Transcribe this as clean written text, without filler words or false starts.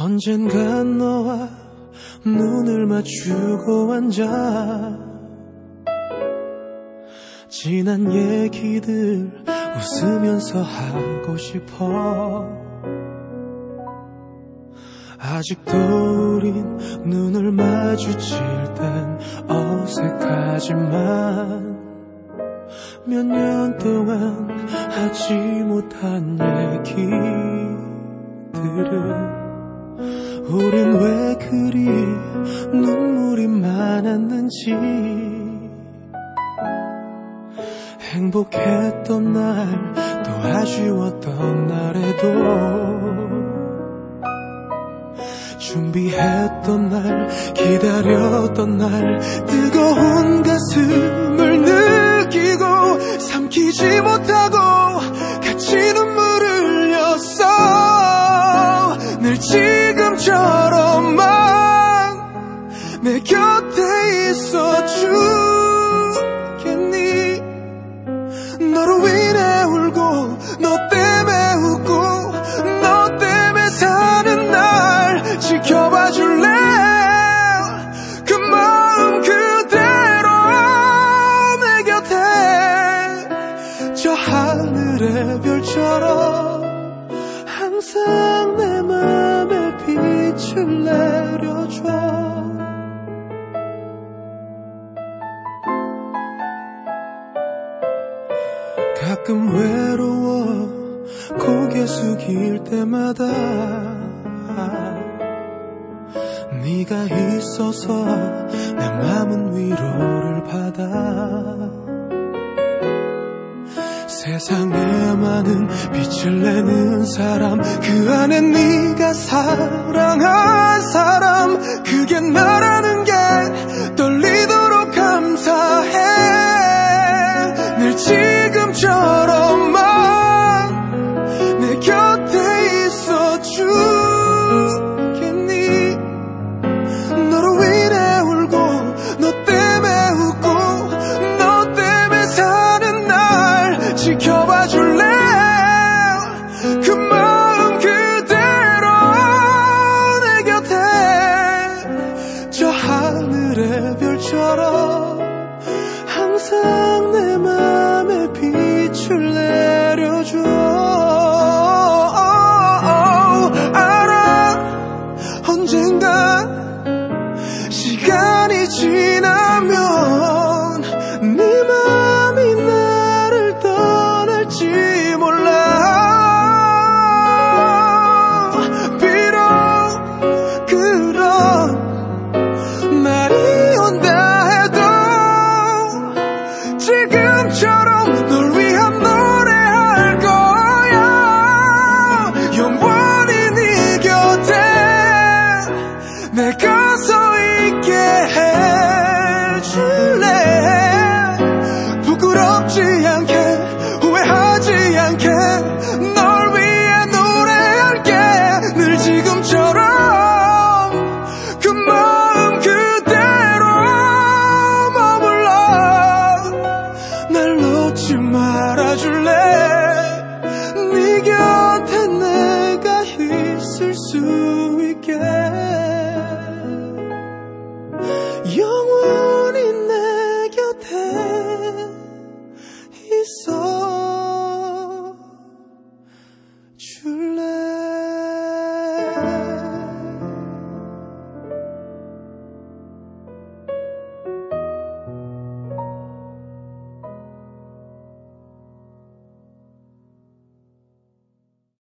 언젠간 너와 눈을 맞추고 앉아 지난 얘기들 웃으면서 하고 싶어. 아직도 우린 눈을 마주칠 땐 어색하지만 몇 년 동안 하지 못한 얘기들은 우린 왜 그리 눈물이 많았는지, 행복했던 날 또 아쉬웠던 날에도 준비했던 날 기다렸던 날 뜨거운 가슴을 느끼고 삼키지 못하고 같이 눈물을 흘렸어. 늘 지금처럼만 내 곁에 있어 주겠니. 너로 인해 울고 너 때문에 웃고 너 때문에 사는 날 지켜봐 줄래. 그 마음 그대로 내 곁에 저 하늘의 별처럼 항상 내 맘에 빛을 내려줘. 가끔 외로워 고개 숙일 때마다 네가 있어서 내 맘은 위로를 받아. 세상에 많은 빛을 내는 사람, 그 안에 네가 사랑한 사람, 그게 나라는 게 떨리도록 감사해. 늘 지금처럼만 내 곁에 있어 주겠니. 너로 인해 울고 너 때문에 웃고 너 때문에 사는 날 지켜봐 줄래. 그 마음 그대로 내 곁에 저 하늘의 별처럼